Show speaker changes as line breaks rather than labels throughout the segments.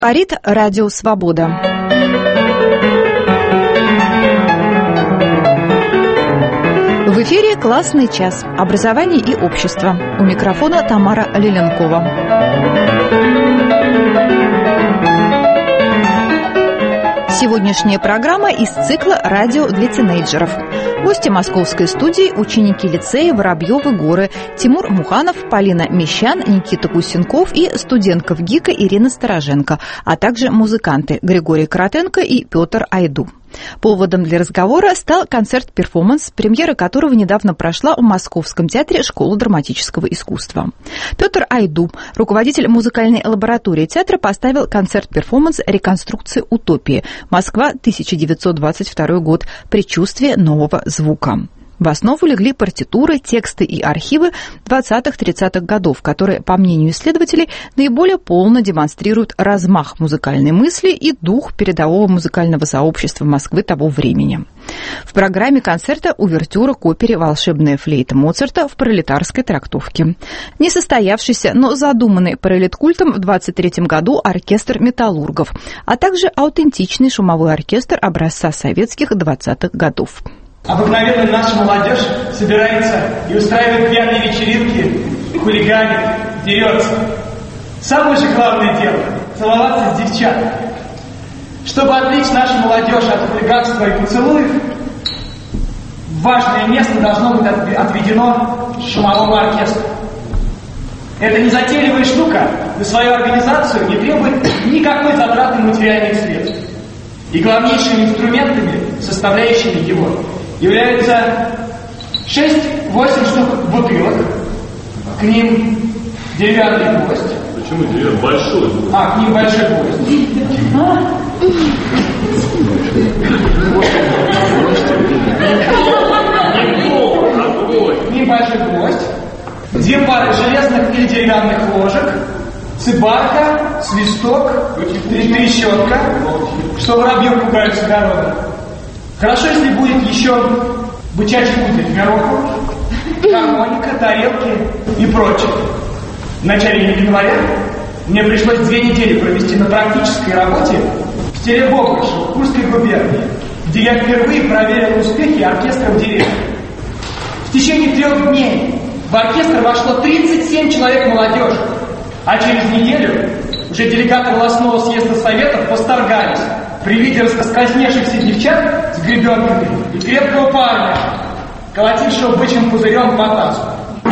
Говорит Радио Свобода. В эфире «Классный час. Образование и общество». У микрофона Тамара Лиленкова. Сегодняшняя программа из цикла «Радио для тинейджеров». Гости московской студии – ученики лицея Воробьевы горы Тимур Муханов, Полина Мещан, Никита Кусенков и студентка ВГИКа Ирина Стороженко, а также музыканты Григорий Коротенко и Петр Айду. Поводом для разговора стал концерт-перформанс, премьера которого недавно прошла в Московском театре Школы драматического искусства. Петр Айду, руководитель музыкальной лаборатории театра, поставил концерт-перформанс «Реконструкция утопии. Москва, 1922 год. Предчувствие нового звука». В основу легли партитуры, тексты и архивы 20-30-х годов, которые, по мнению исследователей, наиболее полно демонстрируют размах музыкальной мысли и дух передового музыкального сообщества Москвы того времени. В программе концерта увертюра к опере «Волшебная флейта» Моцарта в пролетарской трактовке. Несостоявшийся, но задуманный пролеткультом в 23-м году оркестр металлургов, а также аутентичный шумовой оркестр образца советских 20-х годов.
Обыкновенно наша молодежь собирается и устраивает пьяные вечеринки, хулиганит, дерется. Самое же главное дело – целоваться с девчатами. Чтобы отвлечь нашу молодежь от хулиганства и поцелуев, важное место должно быть отведено шумовому оркестру. Это незатейливая штука на свою организацию не требует никакой затраты материальных средств. И главнейшими инструментами, составляющими его, являются 6-8 штук бутылок, к ним деревянный гвоздь.
Почему деревянный? Большой.
К ним большой гвоздь. К ним большой гвоздь. 2 пары железных или деревянных ложек, цыбарка, свисток, трещотка, что воробьев пугаются города. Хорошо, если будет еще бычачий пузырь, гороху, гармоника, тарелки и прочее. В начале января мне пришлось 2 недели провести на практической работе в селе Богрышево, в Курской губернии, где я впервые проверил успехи оркестра в деревне. В течение 3 дней в оркестр вошло 37 человек молодежи, а через неделю уже делегаты волостного съезда Советов восторгались при виде раскосневшихся девчат с гребенками и крепкого парня, колотившего бычьим пузырем по тазу.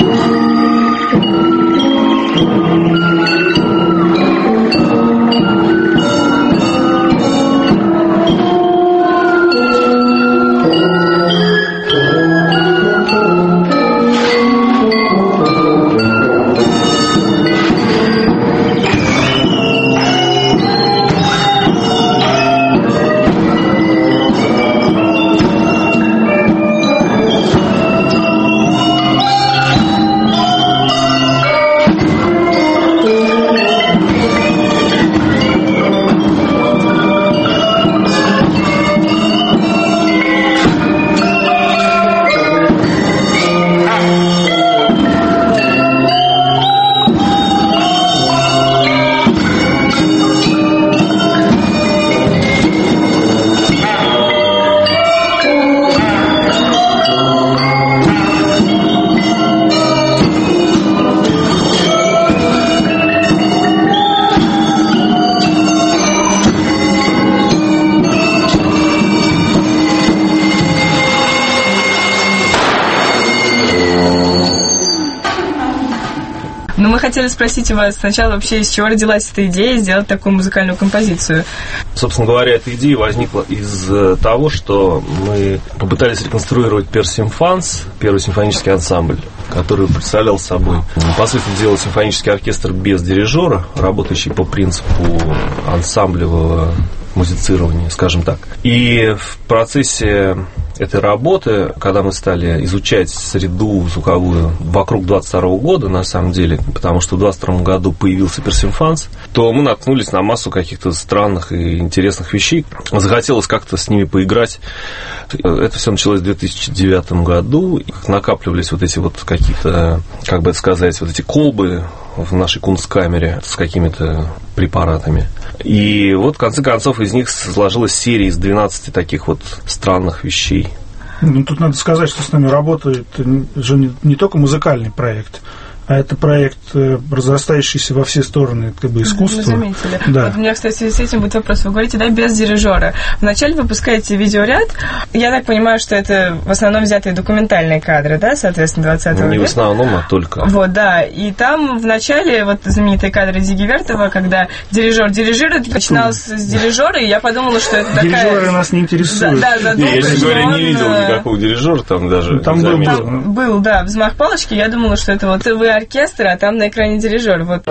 Мы хотели спросить у вас сначала вообще, из чего родилась эта идея сделать такую музыкальную композицию?
Собственно говоря, эта идея возникла из того, что мы попытались реконструировать Персимфанс, первый симфонический ансамбль, который представлял собой, по сути дела, симфонический оркестр без дирижера, работающий по принципу ансамблевого музицирования, скажем так. И в процессе этой работы, когда мы стали изучать среду звуковую вокруг 22 года, на самом деле, потому что в 22 году появился Персимфанс, то мы наткнулись на массу каких-то странных и интересных вещей. Захотелось как-то с ними поиграть. Это все началось в 2009 году. Накапливались вот эти вот какие-то, как бы это сказать, вот эти колбы в нашей кунсткамере с какими-то препаратами. И вот, в конце концов, из них сложилась серия из 12 таких вот странных вещей.
Ну, тут надо сказать, что с нами работает же не только музыкальный проект, а это проект, разрастающийся во все стороны, как бы, искусства.
Мы заметили.
Да.
Вот у меня, кстати, в связи с этим будет вопрос. Вы говорите, да, без дирижера. Вначале вы выпускаете видеоряд. Я так понимаю, что это в основном взятые документальные кадры, да, соответственно, 20 века?
Не в основном, а только.
Вот, да. И там в начале вот знаменитые кадры Зиги Вертова, когда дирижер дирижирует, начиналось с дирижера, и я подумала, что это такая...
Дирижеры нас не интересуют.
Да,
я, честно говоря, не видел никакого дирижера там даже.
Там
был, да, взмах палочки. Я думала, что это вот вы оркестр, а там на экране дирижер. Вот.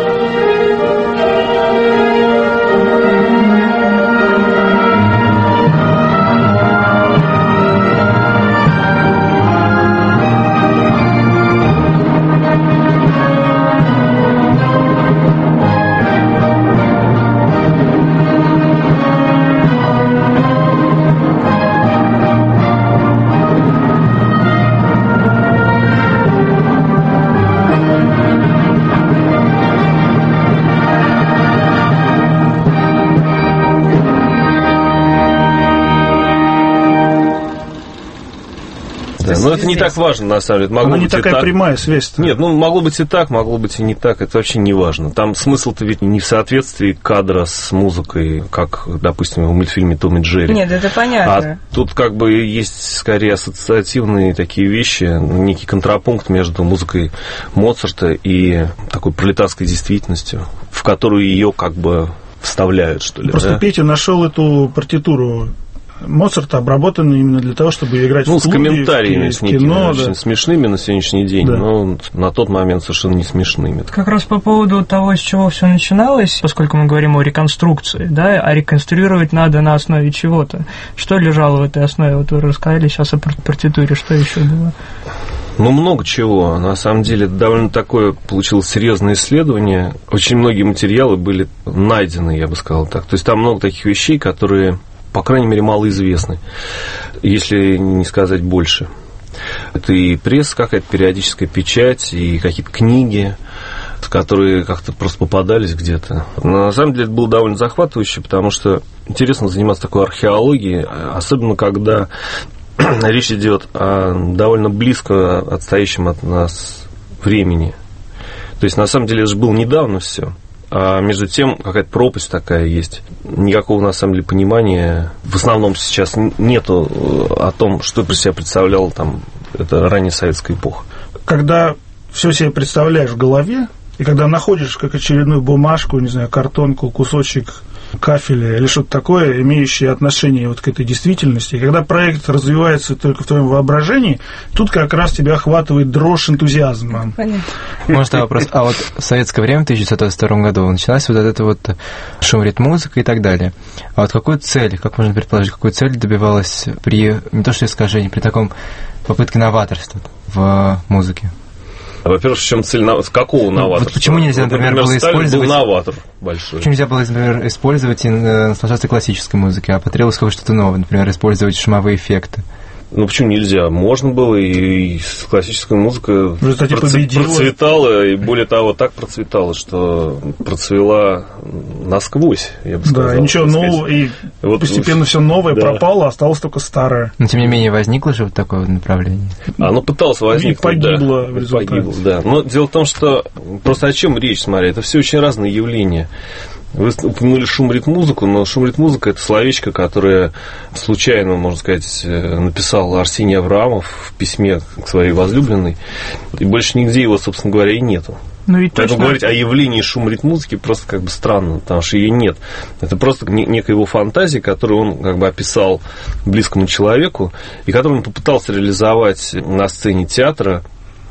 Но это не так важно, на самом деле. Могло
Она не
быть
такая
так.
прямая связь.
Нет, ну могло быть и так, могло быть и не так. Это вообще не важно. Там смысл-то ведь не в соответствии кадра с музыкой, как, допустим, в мультфильме «Том и Джерри».
Нет, это понятно.
А тут как бы есть скорее ассоциативные такие вещи, некий контрапункт между музыкой Моцарта и такой пролетарской действительностью, в которую ее как бы вставляют, что ли.
Просто
да?
Петя нашел эту партитуру Моцарта, обработанную именно для того, чтобы играть в клубе,
с комментариями, с некими
кино,
очень смешными на сегодняшний день,
да.
но на тот момент совершенно не смешными.
Как раз по поводу того, с чего все начиналось, поскольку мы говорим о реконструкции, да, а реконструировать надо на основе чего-то. Что лежало в этой основе? Вот вы рассказали сейчас о партитуре, что еще было?
Ну, много чего. На самом деле, довольно такое получилось серьезное исследование. Очень многие материалы были найдены, я бы сказал так. То есть там много таких вещей, которые, по крайней мере, малоизвестны, если не сказать больше. Это и пресса какая-то, периодическая печать, и какие-то книги, которые как-то просто попадались где-то. Но на самом деле это было довольно захватывающе, потому что интересно заниматься такой археологией, особенно когда речь идет о довольно близко отстоящем от нас времени. То есть, на самом деле, это же было недавно все. А между тем, какая-то пропасть такая есть. Никакого, на самом деле, понимания в основном сейчас нету о том, что про себя представляла там эта ранняя советская эпоха.
Когда все себе представляешь в голове, и когда находишь как очередную бумажку, не знаю, картонку, кусочек кафеля или что-то такое, имеющее отношение вот к этой действительности, и когда проект развивается только в твоем воображении, тут как раз тебя охватывает дрожь энтузиазма.
Понятно.
Может, вопрос. А вот в советское время, в 1922 году, началась вот эта вот шум, ритм, музыка и так далее. А вот какую цель, как можно предположить, какую цель добивалась при, не то что искажении, при таком попытке новаторства в музыке?
Во-первых, в чем цель, какого новаторства?
Вот почему нельзя, например, было использовать...
был новатор большой.
Почему нельзя было, например, использовать и наслаждаться классической музыкой, а потребовалось что-то новое, например, использовать шумовые эффекты?
Ну, почему нельзя? Можно было, и классическая музыка процветала, и более того, так процветала, что процвела насквозь, я бы сказал.
Да, и ничего нового, и вот постепенно все новое пропало, осталось только старое.
Но, тем не менее, возникло же вот такое направление.
Оно пыталось возникнуть,
погибло в результате.
Погибло, да. Но дело в том, что просто о чем речь, смотри, это все очень разные явления. Вы упомянули шум, ритм, музыку, но шум, ритм, музыка – это словечко, которое случайно, можно сказать, написал Арсений Авраамов в письме к своей возлюбленной, и больше нигде его, собственно говоря, и нету.
Ну, и
поэтому говорить о явлении шум, ритм, музыки просто как бы странно, потому что ее нет. Это просто некая его фантазия, которую он как бы описал близкому человеку, и которую он попытался реализовать на сцене театра,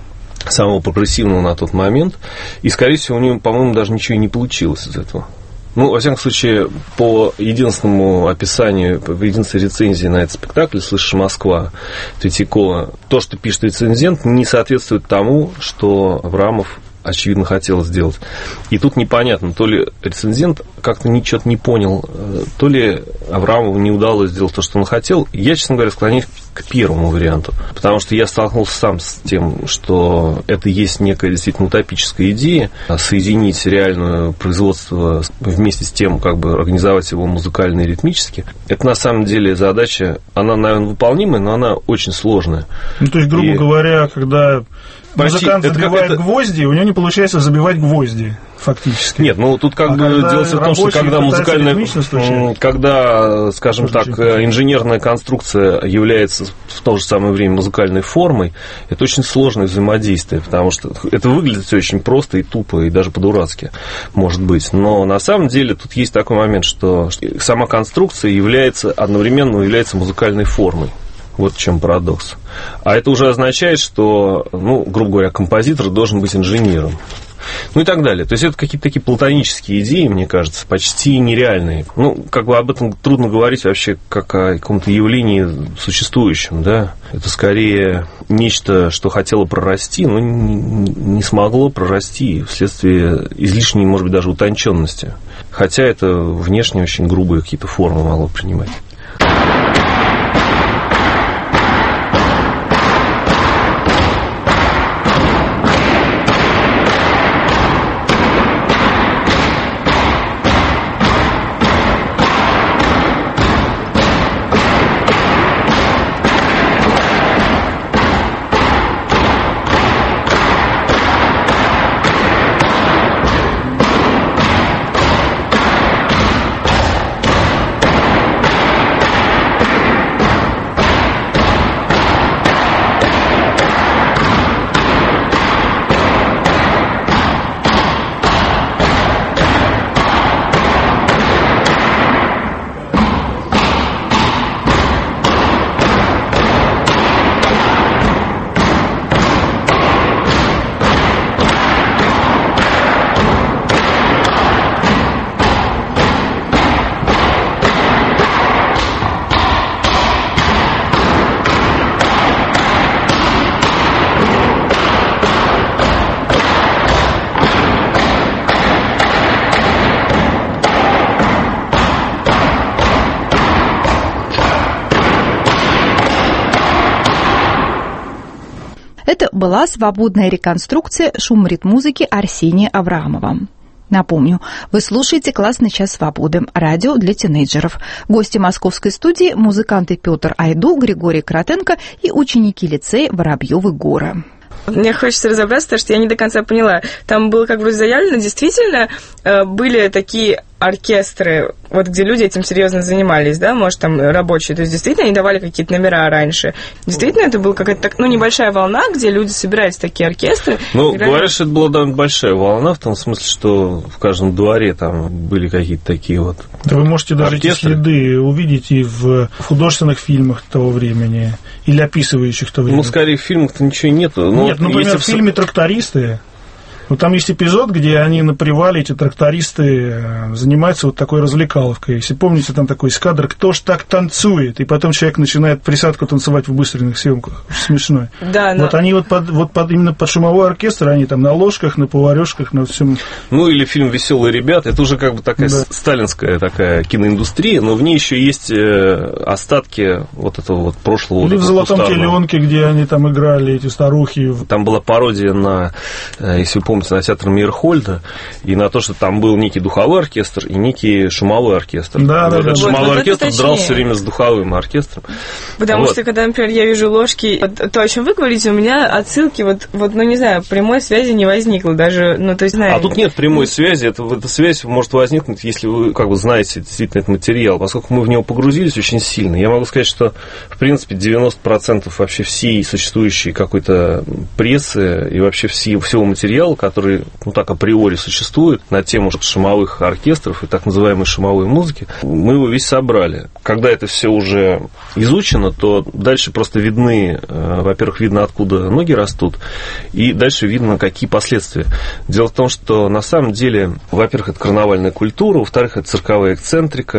самого прогрессивного на тот момент, и, скорее всего, у него, по-моему, даже ничего и не получилось из этого. Ну, во всяком случае, по единственному описанию, по единственной рецензии на этот спектакль «Слышишь, Москва» Третьякова, то, что пишет рецензент, не соответствует тому, что Авраамов очевидно, хотел сделать. И тут непонятно, то ли рецензент как-то ничего не понял, то ли Аврамову не удалось сделать то, что он хотел. Я, честно говоря, склоняюсь к первому варианту, потому что я столкнулся сам с тем, что это есть некая действительно утопическая идея, соединить реальное производство вместе с тем, как бы организовать его музыкально и ритмически. Это на самом деле задача, она, наверное, выполнимая, но она очень сложная.
Ну, то есть, грубо говоря, когда музыкант забивает гвозди, у него не получается забивать гвозди, фактически.
Нет, ну тут как бы дело в том, что когда музыкальная, когда, скажем так, инженерная конструкция является в то же самое время музыкальной формой, это очень сложное взаимодействие, потому что это выглядит все очень просто и тупо, и даже по-дурацки, может быть. Но на самом деле тут есть такой момент, что сама конструкция одновременно является музыкальной формой. Вот в чем парадокс. А это уже означает, что, ну, грубо говоря, композитор должен быть инженером. Ну и так далее. То есть это какие-то такие платонические идеи, мне кажется, почти нереальные. Ну, как бы об этом трудно говорить вообще как о каком-то явлении существующем, да. Это скорее нечто, что хотело прорасти, но не смогло прорасти вследствие излишней, может быть, даже утонченности. Хотя это внешне очень грубые какие-то формы могло принимать.
Это была свободная реконструкция шум-ритм-музыки Арсения Аврамова. Напомню, вы слушаете «Классный час свободы», радио для тинейджеров. Гости московской студии – музыканты Петр Айду, Григорий Кротенко и ученики лицея Воробьёвы горы.
Мне хочется разобраться, потому что я не до конца поняла. Там было как бы заявлено, действительно были такие оркестры, вот где люди этим серьезно занимались, да, может, там рабочие, то есть действительно они давали какие-то номера раньше. Действительно, это была какая-то, ну, небольшая волна, где люди собирались в такие оркестры.
Ну, говорят, что это была довольно большая волна, в том смысле, что в каждом дворе там были какие-то такие вот
да вы можете даже оркестры. Эти следы увидеть и в художественных фильмах того времени, или описывающих то время.
Ну, скорее, в фильмах-то ничего нету. Но
нет, например, в фильме «Трактористы», ну, там есть эпизод, где они на привале, эти трактористы, занимаются вот такой развлекаловкой. Если помните, там такой кадр «Кто ж так танцует?» И потом человек начинает присадку танцевать в быстренных съемках. Очень смешно.
Да, но...
Вот они именно под шумовой оркестр, они там на ложках, на поварешках, на всем.
Ну, или фильм «Веселые ребята». Это уже как бы такая сталинская такая киноиндустрия, но в ней еще есть остатки вот этого вот прошлого.
Или в «Золотом теленке», где они там играли, эти старухи.
Там была пародия на, если вы помните, на театр Мейерхольда, и на то, что там был некий духовой оркестр и некий шумовой оркестр.
Да,
вот
да,
этот шумовой оркестр дрался все время с духовым оркестром.
Потому что, когда, например, я вижу ложки, вот, то, о чем вы говорите, у меня отсылки, вот, ну, не знаю, прямой связи не возникло даже, ну, то есть, знаю...
А тут нет прямой связи, эта связь может возникнуть, если вы, как бы, знаете действительно этот материал, поскольку мы в него погрузились очень сильно. Я могу сказать, что, в принципе, 90% вообще всей существующей какой-то прессы и вообще всего материала, который, ну, так априори существует на тему шумовых оркестров и так называемой шумовой музыки, мы его весь собрали. Когда это все уже изучено, то дальше просто видны, во-первых, видно, откуда ноги растут, и дальше видно, какие последствия. Дело в том, что на самом деле, во-первых, это карнавальная культура, во-вторых, это цирковая эксцентрика,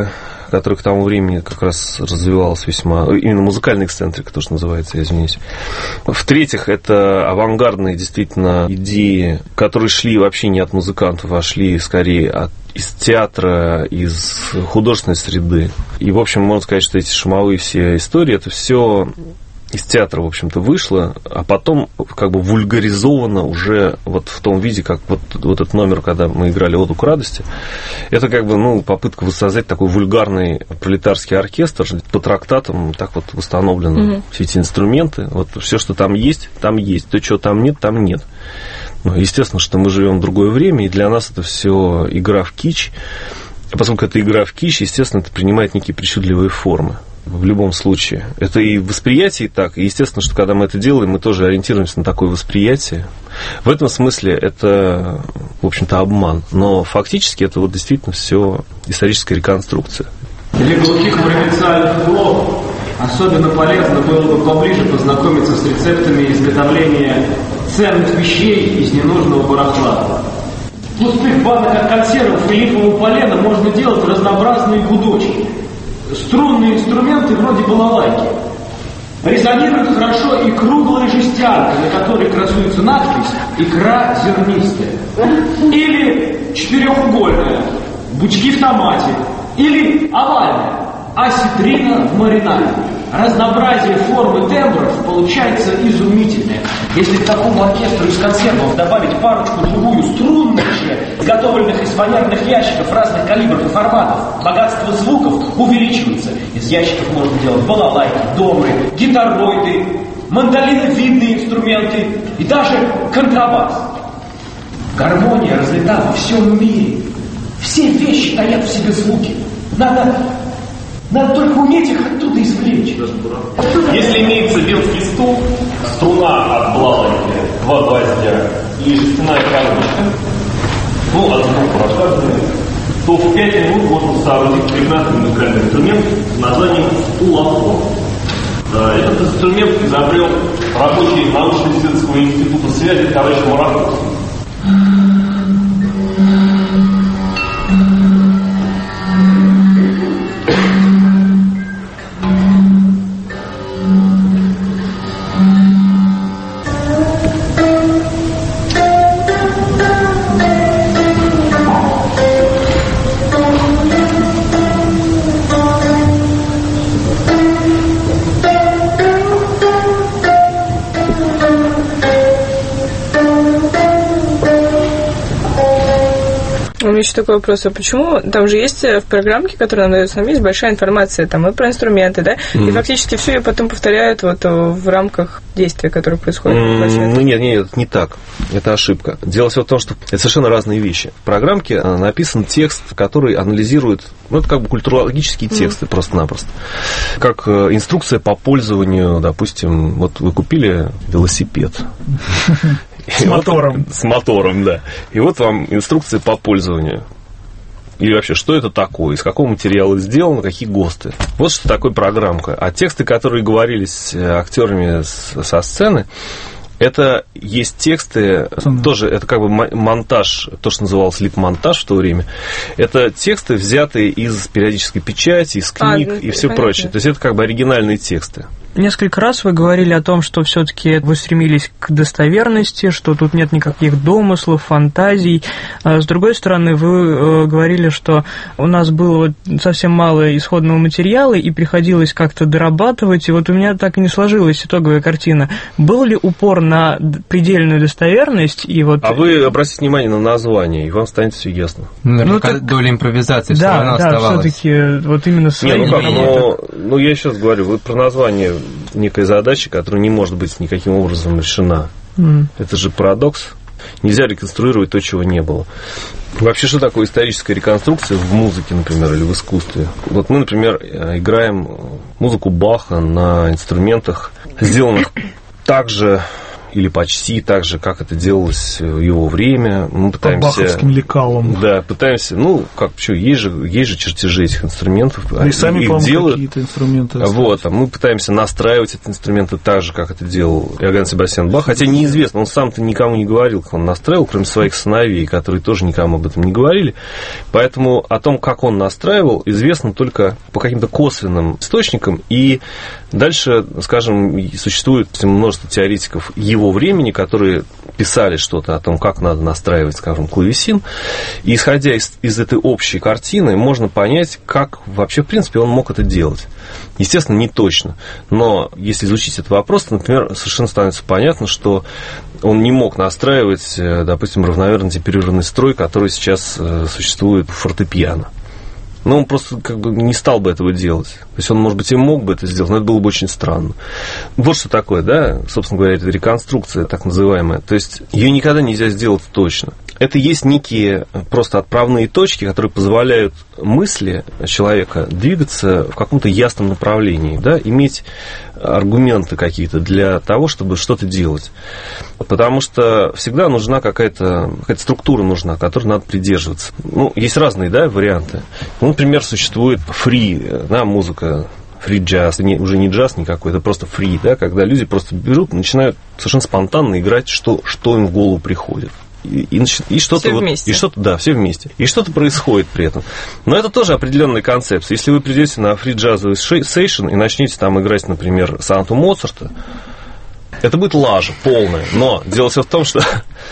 который к тому времени как раз развивался весьма... Именно музыкальный эксцентрик, то, что называется, я извиняюсь. В-третьих, это авангардные действительно идеи, которые шли вообще не от музыкантов, а шли скорее из театра, из художественной среды. И, в общем, можно сказать, что эти шумовые все истории, это все из театра, в общем-то, вышло, а потом как бы вульгаризовано уже вот в том виде, как вот этот номер, когда мы играли «Оду к радости». Это как бы, ну, попытка воссоздать такой вульгарный пролетарский оркестр. По трактатам так вот восстановлены все эти инструменты. Вот все, что там есть, там есть. То, чего там нет, там нет. Ну, естественно, что мы живем в другое время, и для нас это все игра в кич. А поскольку это игра в кич, естественно, это принимает некие причудливые формы. В любом случае. Это и восприятие так. И естественно, что когда мы это делаем, мы тоже ориентируемся на такое восприятие. В этом смысле это, в общем-то, обман. Но фактически это вот действительно все историческая реконструкция.
Для глухих провинциальных углов особенно полезно было бы поближе познакомиться с рецептами изготовления ценных вещей из ненужного барахла. В пустых банок от консервов и липового полена можно делать разнообразные гудочки. Струнные инструменты вроде балалайки. Резонирует хорошо и круглая жестянка, на которой красуется надпись «Икра зернистая». Или четырехугольная «Бучки в томате». Или овальная «Осетрина в маринаде». Разнообразие формы тембров получается изумительное. Если к такому оркестру из консервов добавить парочку-другую струнных, изготовленных из фанерных ящиков разных калибров и форматов, богатство звуков увеличивается. Из ящиков можно делать балалайки, домры, гитароиды, мандолиновидные инструменты и даже контрабас. Гармония разлита во всем мире. Все вещи таят в себе звуки. Надо только уметь их оттуда извлечь.
Если имеется детский стул, струна от балалайки, 2 гвоздя и жестяная коробочка, ну, от звука рассказывает, то в 5 минут можно соорудить прекрасный музыкальный инструмент с названием стулофон. Этот инструмент изобрел рабочий научно-исследовательского института связи товарищ Мараковский.
У меня еще такой вопрос, а почему там же есть в программке, которая нам дается, там есть большая информация там и про инструменты, да, и фактически все ее потом повторяют вот в рамках действия, которое происходит на площадке?
Ну нет, это не так, это ошибка. Дело все в том, что это совершенно разные вещи. В программке написан текст, который анализирует, ну это как бы культурологические тексты просто-напросто, как инструкция по пользованию, допустим, вот вы купили велосипед.
С мотором.
С мотором, да. И вот вам инструкция по пользованию. Или вообще, что это такое, из какого материала сделано, какие ГОСТы. Вот что такое программка. А тексты, которые говорились актерами со сцены, это есть тексты, тоже это как бы монтаж, то, что называлось лип-монтаж в то время. Это тексты, взятые из периодической печати, из книг и все прочее. То есть это как бы оригинальные тексты.
Несколько раз вы говорили о том, что все-таки вы стремились к достоверности, что тут нет никаких домыслов, фантазий. А с другой стороны, вы говорили, что у нас было совсем мало исходного материала, и приходилось как-то дорабатывать. И вот у меня так и не сложилась итоговая картина. Был ли упор на предельную достоверность? И вот... А
вы обратите внимание на название, и вам станет все ясно.
Так... доля импровизации все равно оставалась.
Да, все-таки вот именно свои...
Ну, я сейчас говорю, вы про название... некая задача, которая не может быть никаким образом решена. Это же парадокс. Нельзя реконструировать то, чего не было. Вообще, что такое историческая реконструкция в музыке, например, или в искусстве? Вот мы, например, играем музыку Баха на инструментах, сделанных так же или почти так же, как это делалось в его время. Мы пытаемся...
По баховским лекалам.
Да, пытаемся... есть же чертежи этих инструментов.
И сами, по-моему,
делают
какие-то инструменты.
Вот, а мы пытаемся настраивать эти инструменты так же, как это делал Иоганн Себастьян Бах. Хотя неизвестно, он сам-то никому не говорил, как он настраивал, кроме своих сыновей, которые тоже никому об этом не говорили. Поэтому о том, как он настраивал, известно только по каким-то косвенным источникам. И дальше, скажем, существует множество теоретиков его времени, которые писали что-то о том, как надо настраивать, скажем, клавесин. И исходя из этой общей картины, можно понять, как вообще, в принципе, он мог это делать. Естественно, не точно. Но если изучить этот вопрос, то, например, совершенно становится понятно, что он не мог настраивать, допустим, равномерно темперированный строй, который сейчас существует в фортепиано. Но он просто не стал бы этого делать. То есть он, может быть, и мог бы это сделать, но это было бы очень странно. Вот что такое, да, собственно говоря, это реконструкция так называемая. То есть ее никогда нельзя сделать точно. Это есть некие просто отправные точки, которые позволяют мысли человека двигаться в каком-то ясном направлении, да, иметь аргументы какие-то для того, чтобы что-то делать. Потому что всегда нужна какая-то структура нужна, которой надо придерживаться. Есть разные, да, варианты. Например, существует фри, да, музыка, фри-джаз, уже не джаз никакой, это просто фри, да, когда люди просто берут и начинают совершенно спонтанно играть, что им в голову приходит. И что-то
все вместе.
Все вместе. И что-то происходит при этом. Но это тоже определенная концепция. Если вы придете на фри-джазовый сейшн и начнете там играть, например, сонату Моцарта, это будет лажа полная. Но дело все в том, что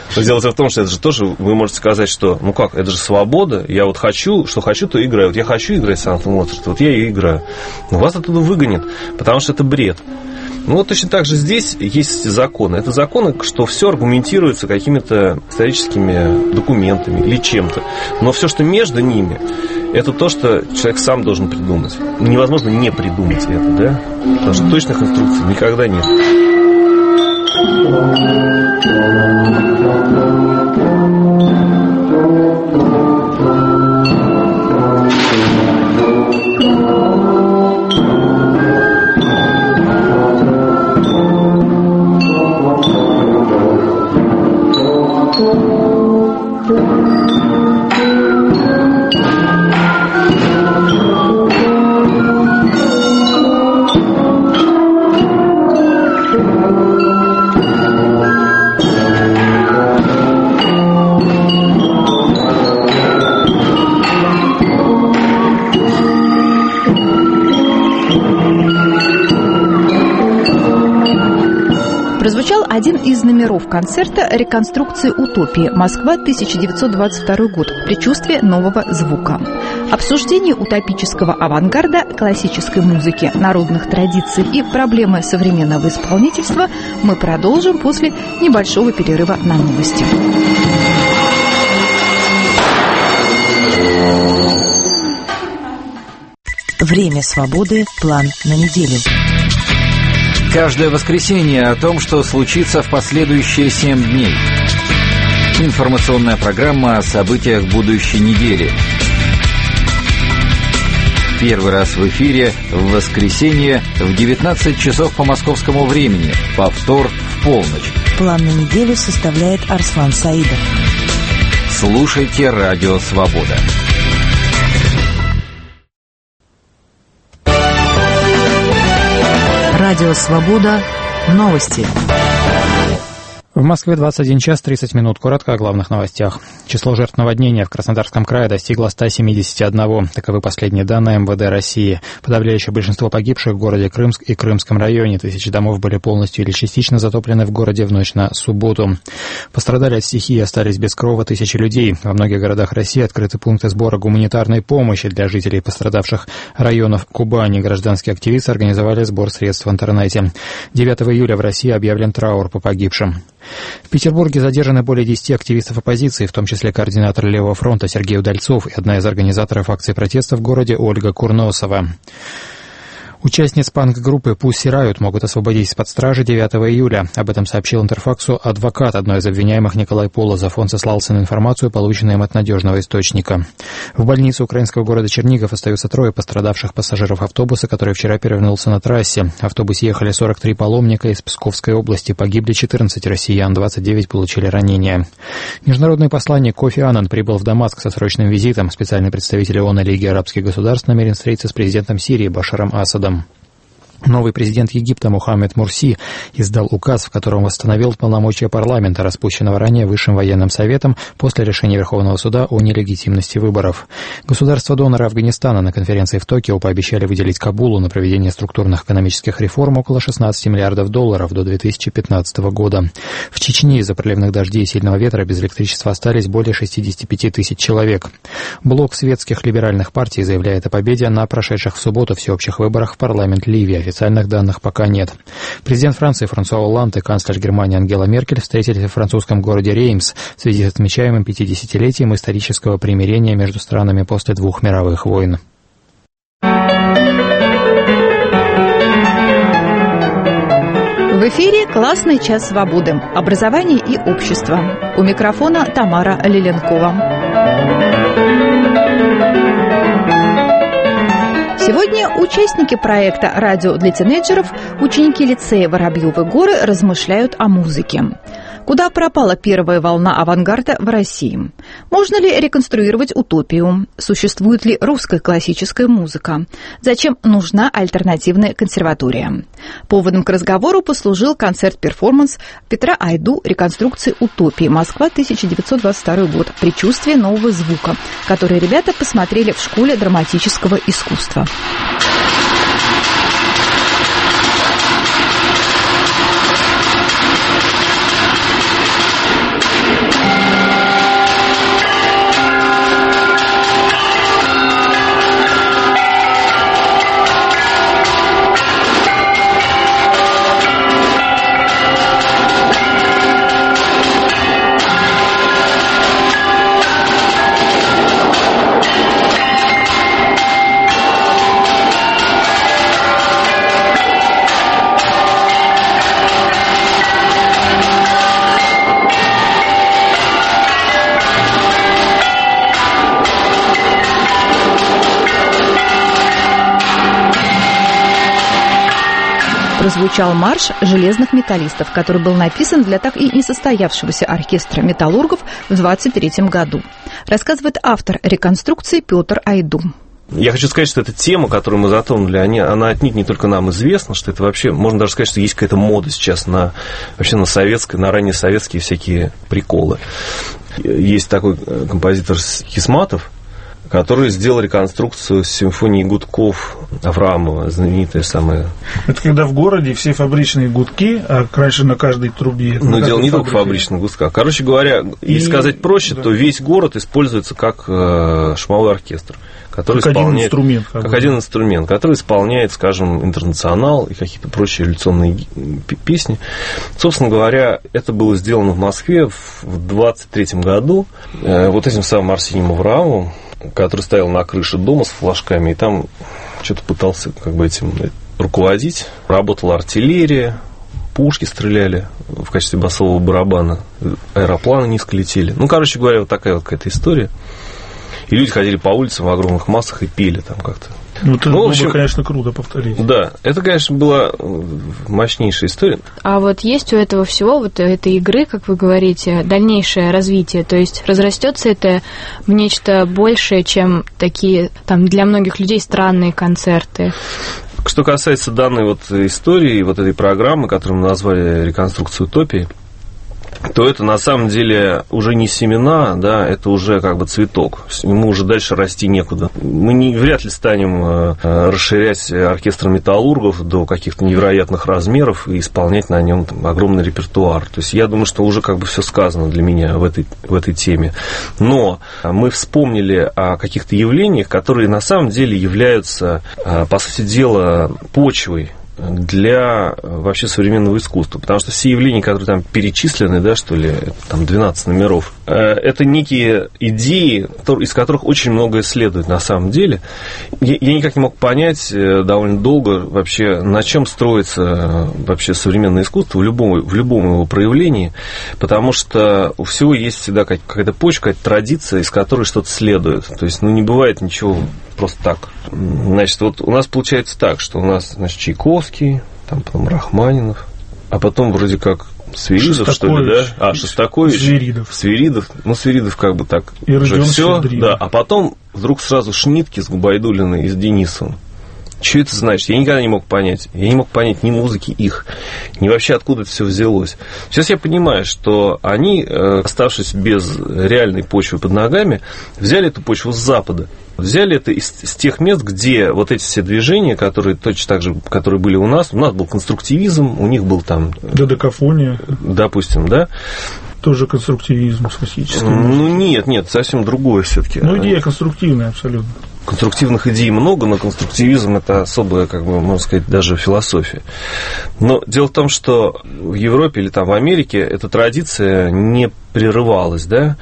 это же тоже, вы можете сказать, что, это же свобода, я вот хочу, что хочу, то играю. Вот я хочу играть сонату Моцарта, вот я ее играю. Но вас оттуда выгонят, потому что это бред. Точно так же здесь есть законы. Это законы, что все аргументируется какими-то историческими документами или чем-то. Но все, что между ними, это то, что человек сам должен придумать. Невозможно не придумать это, да? Потому что точных инструкций никогда нет.
Прозвучал один из номеров концерта реконструкции «Утопии. Москва, 1922 год. Предчувствие нового звука». Обсуждение утопического авангарда, классической музыки, народных традиций и проблемы современного исполнительства мы продолжим после небольшого перерыва на новости.
Время свободы. План на неделю.
Каждое воскресенье о том, что случится в последующие 7 дней. Информационная программа о событиях будущей недели. Первый раз в эфире в воскресенье в 19 часов по московскому времени. Повтор в полночь.
План на неделю составляет Арслан Саидов.
Слушайте «Радио Свобода».
Радио Свобода. Новости.
В Москве 21 час 30 минут. Коротко о главных новостях. Число жертв наводнения в Краснодарском крае достигло 171. Таковы последние данные МВД России. Подавляющее большинство погибших в городе Крымск и Крымском районе. Тысячи домов были полностью или частично затоплены в городе в ночь на субботу. Пострадали от стихии и остались без крова тысячи людей. Во многих городах России открыты пункты сбора гуманитарной помощи для жителей пострадавших районов Кубани. Гражданские активисты организовали сбор средств в интернете. 9 июля в России объявлен траур по погибшим. В Петербурге задержаны более 10 активистов оппозиции, в том числе координатор Левого фронта Сергей Удальцов и одна из организаторов акции протеста в городе Ольга Курносова. Участниц панк-группы Pussy Riot могут освободить из-под стражи 9 июля. Об этом сообщил Интерфаксу адвокат одной из обвиняемых Николай Полозов. Он сослался на информацию, полученную им от надежного источника. В больнице украинского города Чернигов остаются 3 пострадавших пассажиров автобуса, который вчера перевернулся на трассе. В автобусе ехали 43 паломника из Псковской области. Погибли 14 россиян, 29 получили ранения. Международный посланник Кофи Аннан прибыл в Дамаск со срочным визитом. Специальный представитель ООН и Лиги арабских государств намерен встретиться с президентом Сирии Башаром Асадом. Новый президент Египта Мухаммед Мурси издал указ, в котором восстановил полномочия парламента, распущенного ранее Высшим военным советом после решения Верховного суда о нелегитимности выборов. Государства-доноры Афганистана на конференции в Токио пообещали выделить Кабулу на проведение структурных экономических реформ около $16 миллиардов до 2015 года. В Чечне из-за проливных дождей и сильного ветра без электричества остались более 65 тысяч человек. Блок светских либеральных партий заявляет о победе на прошедших в субботу всеобщих выборах в парламент Ливии. Официальных данных пока нет. Президент Франции Франсуа Олланд и канцлер Германии Ангела Меркель встретились в французском городе Реймс в связи с отмечаемым 50-летием исторического примирения между странами после 2 мировых войн.
В эфире «Классный час свободы. Образование и общество». У микрофона Тамара Лиленкова. Сегодня участники проекта «Радио для тинейджеров», ученики лицея Воробьевы горы, размышляют о музыке. Куда пропала первая волна авангарда в России? Можно ли реконструировать утопию? Существует ли русская классическая музыка? Зачем нужна альтернативная консерватория? Поводом к разговору послужил концерт-перформанс Петра Айду «Реконструкция утопии. Москва, 1922 год. Предчувствие нового звука», который ребята посмотрели в школе драматического искусства. Прозвучал марш железных металлистов, который был написан для так и не состоявшегося оркестра металлургов в 1923 году. Рассказывает автор реконструкции Петр Айду.
Я хочу сказать, что эта тема, которую мы затронули, она отнюдь не только нам известна, что это вообще, можно даже сказать, что есть какая-то мода сейчас вообще на советское, на ранние советские всякие приколы. Есть такой композитор Хисматов, который сделал реконструкцию симфонии гудков Аврамова, знаменитая самая. Это
когда в городе все фабричные гудки, а раньше на каждой трубе.
Но дело не только в фабричных гудках. Короче говоря, если сказать проще, то весь город используется как шумовой оркестр, который исполняет один инструмент, который исполняет, скажем, Интернационал и какие-то прочие революционные песни. Собственно говоря, это было сделано в Москве в 1923 году вот этим самым Арсением Аврамовым, который стоял на крыше дома с флажками, и там что-то пытался этим руководить. Работала артиллерия, пушки стреляли в качестве басового барабана, аэропланы низко летели. Короче говоря, вот такая вот какая-то история. И люди ходили по улицам в огромных массах и пели там как-то.
Это было бы, конечно, круто повторить.
Да, это, конечно, была мощнейшая история.
А вот есть у этого всего, вот этой игры, как вы говорите, дальнейшее развитие? То есть разрастется это в нечто большее, чем такие, там, для многих людей странные концерты?
Что касается данной вот истории, вот этой программы, которую мы назвали «Реконструкция утопии», то это на самом деле уже не семена, да, это уже цветок. Ему уже дальше расти некуда. Мы вряд ли станем расширять оркестр металлургов до каких-то невероятных размеров и исполнять на нем огромный репертуар. То есть я думаю, что уже все сказано для меня в этой теме. Но мы вспомнили о каких-то явлениях, которые на самом деле являются, по сути дела, почвой для вообще современного искусства. Потому что все явления, которые там перечислены, да, что ли, там 12 номеров, это некие идеи, из которых очень многое следует на самом деле. Я никак не мог понять довольно долго вообще, на чем строится вообще современное искусство в любом его проявлении, потому что у всего есть всегда какая-то почва, какая-то традиция, из которой что-то следует. То есть, не бывает ничего просто так. Значит, вот у нас получается так, что у нас, значит, Чайковский, там потом Рахманинов, а потом вроде как Свиридов, что ли, да? Шостакович. Свиридов. Свиридов как бы так. И уже все, да. А потом вдруг сразу Шниткис, Губайдуллина и с Денисовым. Что это значит? Я никогда не мог понять. Я не мог понять ни музыки их, ни вообще откуда это все взялось. Сейчас я понимаю, что они, оставшись без реальной почвы под ногами, взяли эту почву с Запада. Взяли это из тех мест, где вот эти все движения, которые точно так же, которые были у нас был конструктивизм, у них был там...
Додекафония.
Допустим, да?
Тоже конструктивизм с классическим.
Нет, совсем другое все-таки.
Идея конструктивная абсолютно.
Конструктивных идей много, но конструктивизм – это особая, как бы, можно сказать, даже философия. Но дело в том, что в Европе или там в Америке эта традиция не прерывалась, да,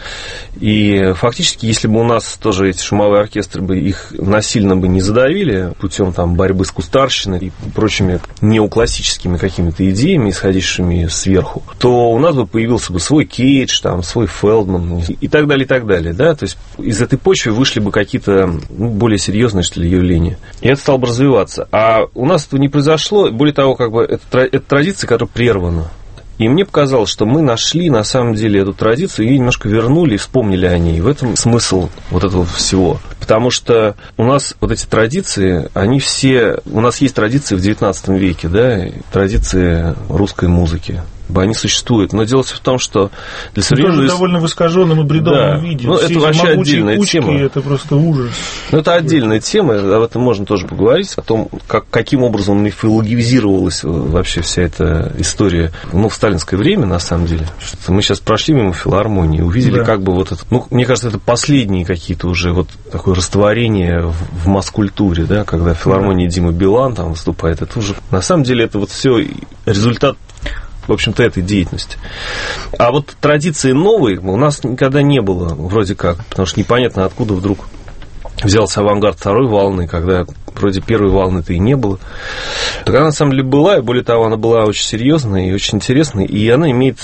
и фактически, если бы у нас тоже эти шумовые оркестры бы их насильно бы не задавили путем там борьбы с кустарщиной и прочими неоклассическими какими-то идеями, исходившими сверху, то у нас бы появился бы свой Кейдж, там, свой Фелдман и так далее, да, то есть из этой почвы вышли бы какие-то более серьезные, что ли, явления. И это стало бы развиваться. А у нас этого не произошло, более того, как бы это традиция, которая прервана. И мне показалось, что мы нашли, на самом деле, эту традицию, ее немножко вернули и вспомнили о ней. В этом смысл вот этого всего. Потому что у нас вот эти традиции, они все... У нас есть традиции в XIX веке, да, традиции русской музыки. Они существуют. Но дело в том, что для современного...
Тоже довольно в искаженном и бредовом виде.
Это вообще отдельная тема.
Это просто ужас.
Это отдельная тема, об этом можно тоже поговорить, о том, каким образом мифологизировалась вообще вся эта история, в сталинское время, на самом деле. Мы сейчас прошли мимо филармонии, увидели как бы вот это... мне кажется, это последние какие-то уже вот такое растворение в масс-культуре, да, когда в филармонии Дима Билан там выступает. Это уже... На самом деле, это вот все результат, в общем-то, этой деятельности. А вот традиции новые у нас никогда не было, вроде как, потому что непонятно, откуда вдруг взялся авангард второй волны, когда вроде первой волны-то и не было. Так она на самом деле была, и более того, она была очень серьезной и очень интересной, и она имеет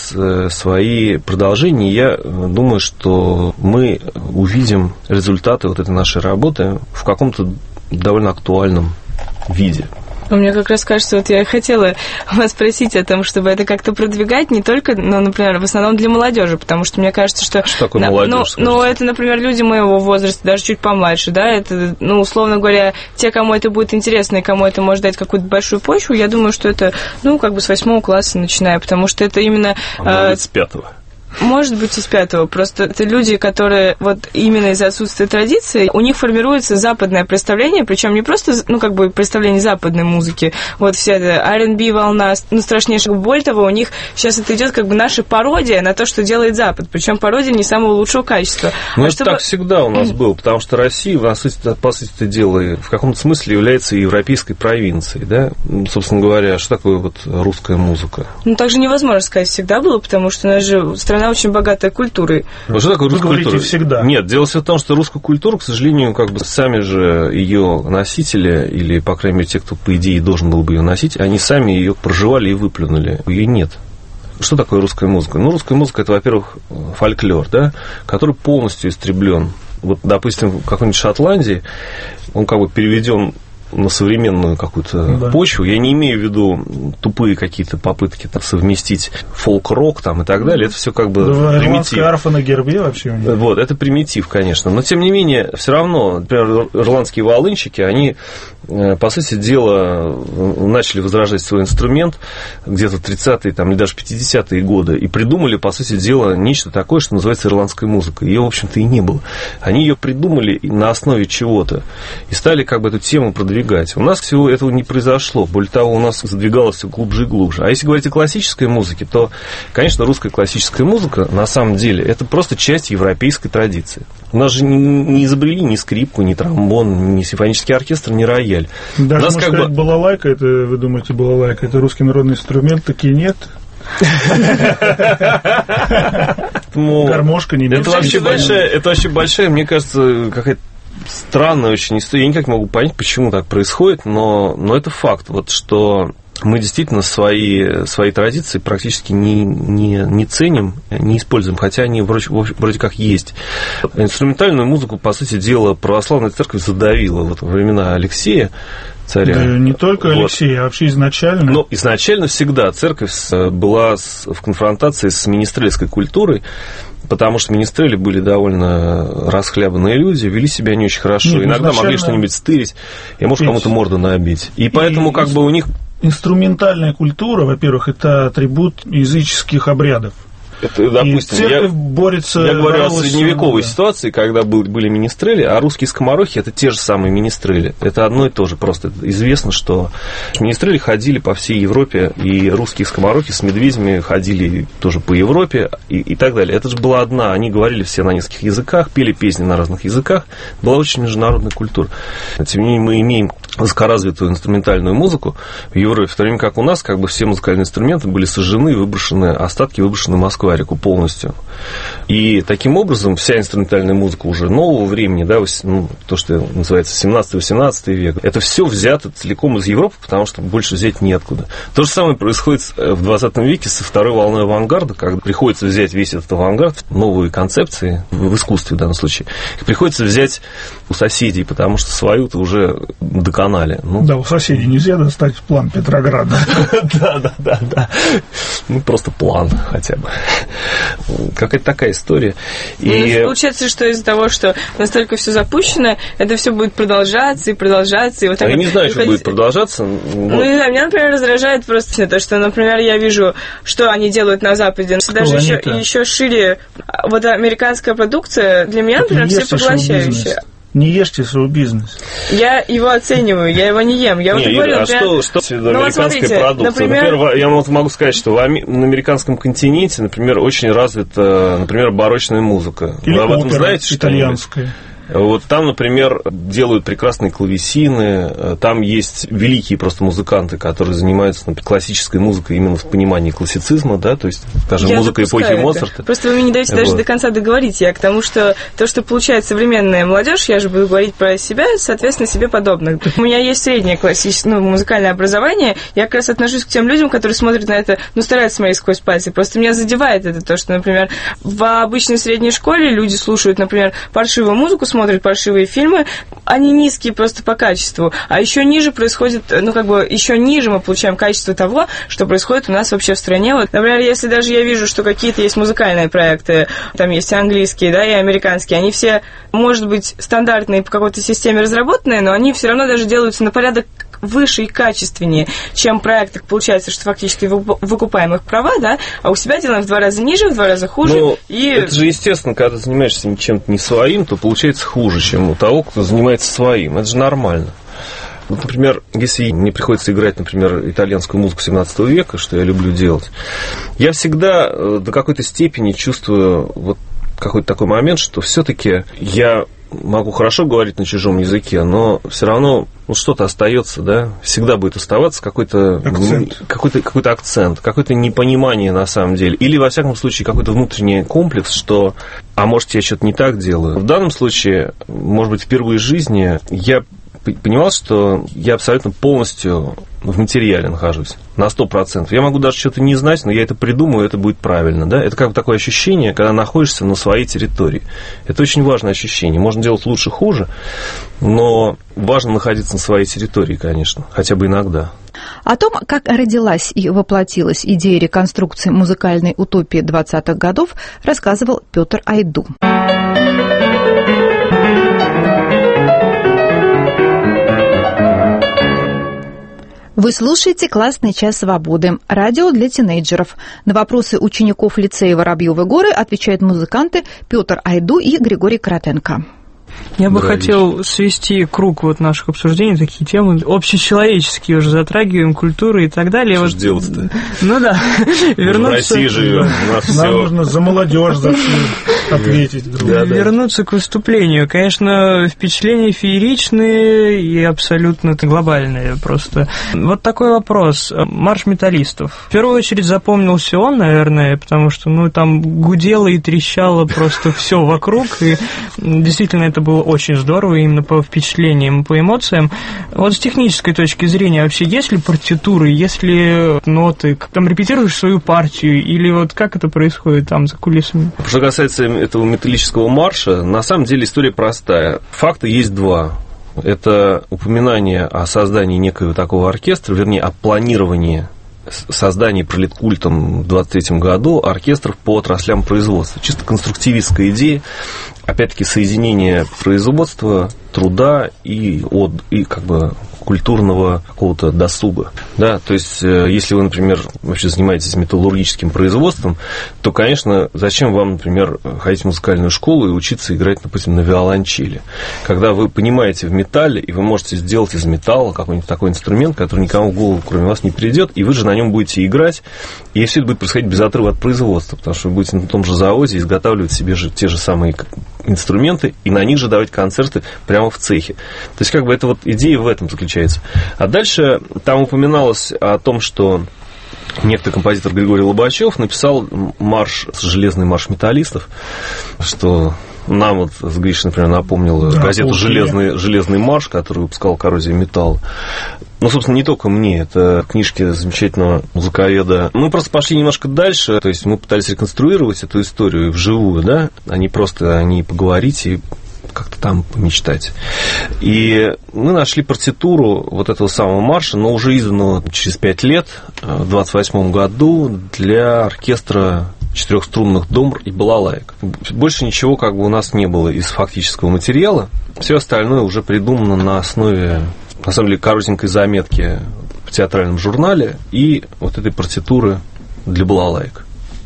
свои продолжения. Я думаю, что мы увидим результаты вот этой нашей работы в каком-то довольно актуальном виде.
Мне как раз кажется, вот я хотела вас спросить о том, чтобы это как-то продвигать не только, например, в основном для молодежи, потому что мне кажется, что...
Что такое молодежь?
Это, например, люди моего возраста, даже чуть помладше, да, это, условно говоря, те, кому это будет интересно и кому это может дать какую-то большую почву, я думаю, что это, с 8 класса начиная, потому что это именно...
с 5-го.
Может быть, из 5-го. Просто это люди, которые вот именно из-за отсутствия традиции, у них формируется западное представление, причем не просто, представление западной музыки, вот вся эта R&B волна, страшнейшая. Более того, у них сейчас это идет как бы наша пародия на то, что делает Запад, причем пародия не самого лучшего качества.
Это так всегда у нас было, потому что Россия, по сути дела, в каком-то смысле является европейской провинцией, да? Собственно говоря, что такое вот русская музыка?
Так же невозможно сказать всегда было, потому что у нас же страна очень богатая культурой.
Что такое русская культура?
Всегда.
Нет, дело в том, что русскую культуру, к сожалению, сами же ее носители, или, по крайней мере, те, кто, по идее, должен был бы ее носить, они сами ее проживали и выплюнули. Ее нет. Что такое русская музыка? Русская музыка – это, во-первых, фольклор, да, который полностью истреблен. Вот, допустим, в какой-нибудь Шотландии он переведен на современную какую-то почву. Я не имею в виду тупые какие-то попытки совместить фолк-рок и так далее. Это все примитив.
Ирландская арфа на гербе вообще.
Вот, это примитив, конечно. Но, тем не менее, все равно, например, ирландские волынщики, они, по сути дела, начали возрождать свой инструмент где-то 30-е или даже 50-е годы и придумали, по сути дела, нечто такое, что называется ирландской музыкой. Ее, в общем-то, и не было. Они ее придумали на основе чего-то и стали эту тему продвигать задвигать. У нас всего этого не произошло. Более того, у нас задвигалось все глубже и глубже. А если говорить о классической музыке, то, конечно, русская классическая музыка, на самом деле, это просто часть европейской традиции. У нас же не изобрели ни скрипку, ни тромбон, ни симфонический оркестр, ни рояль.
Даже, можно сказать, балалайка, это, вы думаете, балалайка, это русский народный инструмент, такие нет? Гармошка, не меньше.
Это вообще большая, мне кажется, какая-то странная очень история. Я никак не могу понять, почему так происходит, но это факт, вот, что мы действительно свои традиции практически не ценим, не используем, хотя они вроде как есть. Инструментальную музыку, по сути дела, православная церковь задавила вот во времена Алексея, царя.
Да, не только Алексея, а вообще изначально.
Но изначально всегда церковь была в конфронтации с министрельской культурой, потому что министрели были довольно расхлябанные люди, вели себя не очень хорошо. Нет, иногда могли что-нибудь стырить, и, может, кому-то морду набить. И поэтому как бы у них...
Инструментальная культура, во-первых, это атрибут языческих обрядов.
Это, допустим, я говорю о средневековой ситуации, когда были министрели, а русские скоморохи – это те же самые министрели. Это одно и то же просто. Известно, что министрели ходили по всей Европе, и русские скоморохи с медведями ходили тоже по Европе и так далее. Это же была одна. Они говорили все на нескольких языках, пели песни на разных языках. Была очень международная культура. Тем не менее, мы имеем высокоразвитую инструментальную музыку в Европе, в то время как у нас как бы все музыкальные инструменты были сожжены, выброшены, остатки выброшены в Москву полностью. И таким образом вся инструментальная музыка уже нового времени, да, то, что называется 17-18 век, это все взято целиком из Европы, потому что больше взять неоткуда. То же самое происходит в 20 веке со второй волной авангарда, когда приходится взять весь этот авангард, новые концепции, в искусстве в данном случае, их приходится взять у соседей, потому что свою-то уже доконали.
Да, у соседей нельзя достать план Петрограда.
Да. Ну, просто план хотя бы. Какая-то такая история.
И получается, что из-за того, что настолько все запущено, это все будет продолжаться и продолжаться. И вот
я не знаю, что будет продолжаться.
Ну, не знаю, меня, например, раздражает просто то, что, например, я вижу, что они делают на Западе. Даже еще шире. Вот американская продукция для меня, например, всепоглощающая.
Не ешьте свой бизнес.
Я его оцениваю, я его не ем. Я
не,
вот говорю,
что американская продукция? Например, я могу сказать, что на американском континенте, например, очень развита, например, барочная музыка.
Или
вы об этом знаете,
итальянская.
Вот там, например, делают прекрасные клавесины, там есть великие просто музыканты, которые занимаются, например, классической музыкой именно в понимании классицизма, да, то есть даже музыка эпохи Моцарта.
Просто вы мне не даете даже до конца договорить, я к тому, что то, что получает современная молодежь, я же буду говорить про себя, соответственно, себе подобных. У меня есть среднее классическое, музыкальное образование, я как раз отношусь к тем людям, которые смотрят на это, стараются смотреть сквозь пальцы, просто меня задевает это то, что, например, в обычной средней школе люди слушают, например, паршивую музыку, смотрят паршивые фильмы, они низкие просто по качеству, а еще ниже происходит, еще ниже мы получаем качество того, что происходит у нас вообще в стране. Вот, например, если даже я вижу, что какие-то есть музыкальные проекты, там есть и английские, да, и американские, они все, может быть, стандартные по какой-то системе разработанные, но они все равно даже делаются на порядок выше и качественнее, чем проекты. Получается, что фактически выкупаем их права, да, а у себя делаем в 2 раза ниже, в 2 раза хуже.
Это же естественно, когда ты занимаешься чем-то не своим, то получается хуже, чем у того, кто занимается своим. Это же нормально. Вот, например, если мне приходится играть, например, итальянскую музыку 17 века, что я люблю делать, я всегда до какой-то степени чувствую вот какой-то такой момент, что все-таки я могу хорошо говорить на чужом языке, но все равно что-то остается, да, всегда будет оставаться какой-то акцент, какое-то непонимание на самом деле, или, во всяком случае, какой-то внутренний комплекс, что, а может, я что-то не так делаю. В данном случае, может быть, впервые в жизни я понимал, что я абсолютно полностью в материале нахожусь, на 100%. Я могу даже что-то не знать, но я это придумаю, это будет правильно, да? Это как бы такое ощущение, когда находишься на своей территории. Это очень важное ощущение. Можно делать лучше, хуже, но важно находиться на своей территории, конечно, хотя бы иногда.
О том, как родилась и воплотилась идея реконструкции музыкальной утопии 20-х годов, рассказывал Петр Айду. Вы слушаете «Классный час свободы» – радио для тинейджеров. На вопросы учеников лицея Воробьёвы горы отвечают музыканты Петр Айду и Григорий Коротенко.
Я бы хотел свести круг вот наших обсуждений, такие темы общечеловеческие уже затрагиваем, культуры и так далее.
Что
вот,
же делать-то?
Ну да.
В России живем.
Нам нужно за молодежь за все ответить.
Вернуться к выступлению. Конечно, впечатления фееричные и абсолютно глобальные просто. Вот такой вопрос. Марш металлистов. В первую очередь запомнился он, наверное, потому что там гудело и трещало просто все вокруг, и действительно это было очень здорово именно по впечатлениям и по эмоциям. Вот с технической точки зрения вообще есть ли партитуры, есть ли ноты, там репетируешь свою партию, или вот как это происходит там за кулисами?
Что касается этого металлического марша, на самом деле история простая. Факта есть два. Это упоминание о создании некого такого оркестра, вернее, о планировании создания Пролеткультом в 23 году оркестров по отраслям производства. Чисто конструктивистская идея, опять-таки, соединение производства, труда и как бы культурного какого-то досуга. Да? То есть, если вы, например, вообще занимаетесь металлургическим производством, то, конечно, зачем вам, например, ходить в музыкальную школу и учиться играть, допустим, на виолончели? Когда вы понимаете в металле, и вы можете сделать из металла какой-нибудь такой инструмент, который никому в голову, кроме вас, не придет, и вы же на нем будете играть, и все это будет происходить без отрыва от производства, потому что вы будете на том же заводе изготавливать себе же те же самые инструменты, и на них же давать концерты прямо в цехе. То есть, как бы, это вот идея в этом заключается. А дальше там упоминалось о том, что некто композитор Григорий Лобачев написал марш, железный марш металлистов, что нам вот с Гришей, например, напомнила газету «Железный марш», которую выпускал «Коррозия металла». Ну, собственно, не только мне, это книжки замечательного музыковеда. Мы просто пошли немножко дальше, то есть мы пытались реконструировать эту историю вживую, да, а не просто о ней поговорить и как-то там помечтать. И мы нашли партитуру вот этого самого марша, но уже изданного через 5 лет, в 28 году, для оркестра четырехструнных домр и балалаек. Больше ничего как бы у нас не было из фактического материала. Все остальное уже придумано на основе, на самом деле, коротенькой заметки в театральном журнале и вот этой партитуры для балалаек.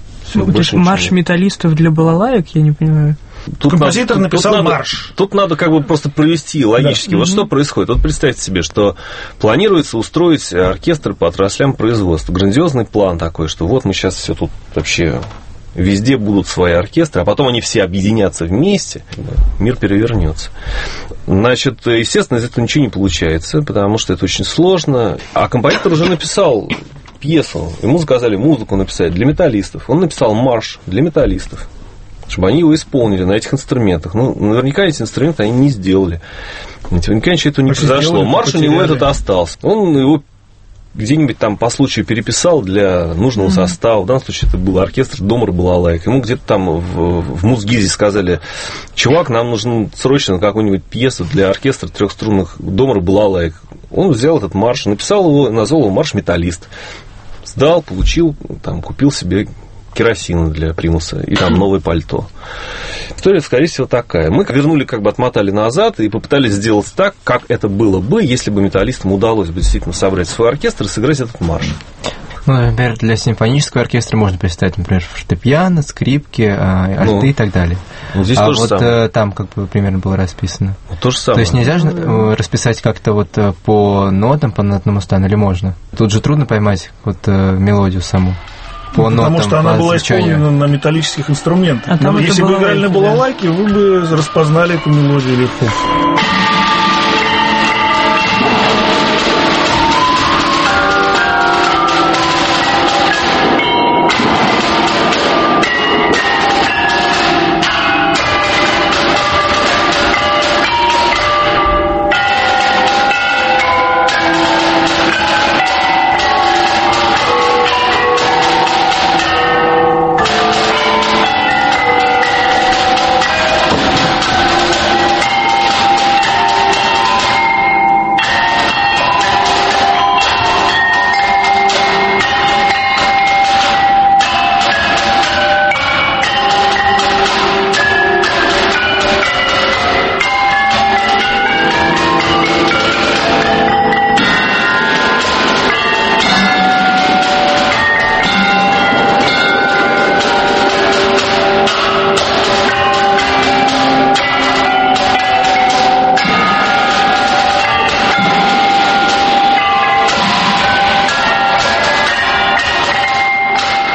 Марш металлистов для балалаек, я не понимаю.
Композитор написал марш.
Тут надо как бы просто провести логически. Да. Вот что происходит. Вот представьте себе, что планируется устроить оркестр по отраслям производства. Грандиозный план такой, что вот мы сейчас все тут вообще везде будут свои оркестры, а потом они все объединятся вместе, мир перевернется. Значит, естественно, из этого ничего не получается, потому что это очень сложно. А композитор уже написал пьесу. Ему заказали музыку написать для металлистов. Он написал марш для металлистов, чтобы они его исполнили на этих инструментах. Ну, наверняка эти инструменты они не сделали. Наверняка ничего этого не произошло. Марш у него этот остался. Он его где-нибудь там по случаю переписал для нужного состава. В данном случае это был оркестр домр и балалаек. Ему где-то там в Музгизе сказали: чувак, нам нужно срочно какую-нибудь пьесу для оркестра трехструнных домр и балалаек. Он взял этот марш, написал его, назвал его «Марш металлист». Сдал, получил, там, купил себе керосина для примуса и там новое пальто. История, скорее всего, такая. Мы вернули, как бы отмотали назад и попытались сделать так, как это было бы, если бы металлистам удалось бы действительно собрать свой оркестр и сыграть этот марш.
Ну, например, для симфонического оркестра можно представить, например, фортепиано, скрипки, альты и так далее.
Здесь
а
то же
вот
самое.
Там как бы примерно было расписано.
То же самое.
То есть нельзя же расписать как-то вот по нотам, по нотному стану, или можно? Тут же трудно поймать вот мелодию саму.
Потому что она была исполнена на металлических инструментах. Но если бы играли на балалайке, вы бы распознали эту мелодию легко.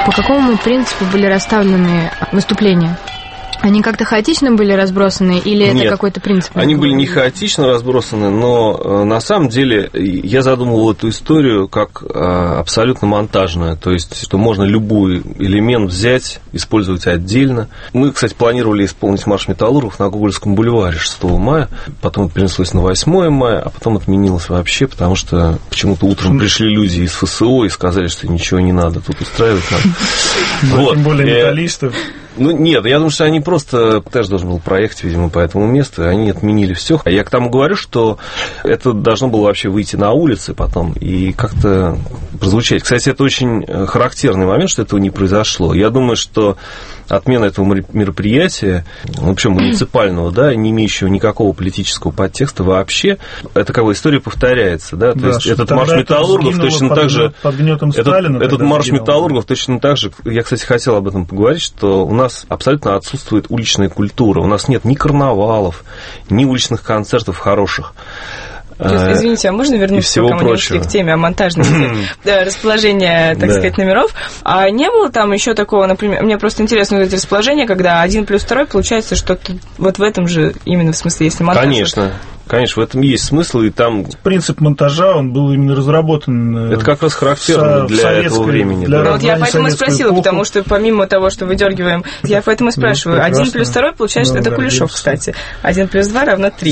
По какому принципу были расставлены выступления? Они как-то хаотично были разбросаны или
Нет,
это какой-то принцип?
Они были не хаотично разбросаны, но на самом деле я задумывал эту историю как абсолютно монтажную, то есть, что можно любой элемент взять, использовать отдельно. Мы, кстати, планировали исполнить марш металлургов на Гоголевском бульваре 6 мая, потом это перенеслось на 8 мая, а потом отменилось вообще, потому что почему-то утром пришли люди из ФСО и сказали, что ничего не надо тут устраивать.
Тем более металлистов.
Ну, нет, я думаю, что они просто тоже должен был проехать, видимо, по этому месту, и они отменили все. Я к тому говорю, что это должно было вообще выйти на улицы потом и как-то прозвучать. Кстати, это очень характерный момент, что этого не произошло. Я думаю, что отмена этого мероприятия, вообще муниципального, да, не имеющего никакого политического подтекста вообще, это как бы история повторяется, да, то есть этот марш металлургов точно так же, этот марш металлургов точно так же, я, кстати, хотел об этом поговорить, что у нас абсолютно отсутствует уличная культура, у нас нет ни карнавалов, ни уличных концертов хороших.
Извините, а можно вернуться, пока мы не ушли к теме о монтажности расположения, так сказать, номеров? А не было там еще такого, например, мне просто интересно вот эти расположения, когда 1 плюс 2 получается что-то вот в этом же именно в смысле, если монтаж...
Конечно, в этом есть смысл, и там...
Принцип монтажа, он был именно разработан...
Это как раз характерно для этого времени.
Вот я поэтому и спросила, потому что помимо того, что выдергиваем, я поэтому и спрашиваю. 1 плюс 2 получается, это Кулешов, кстати. 1 плюс 2 равно 3.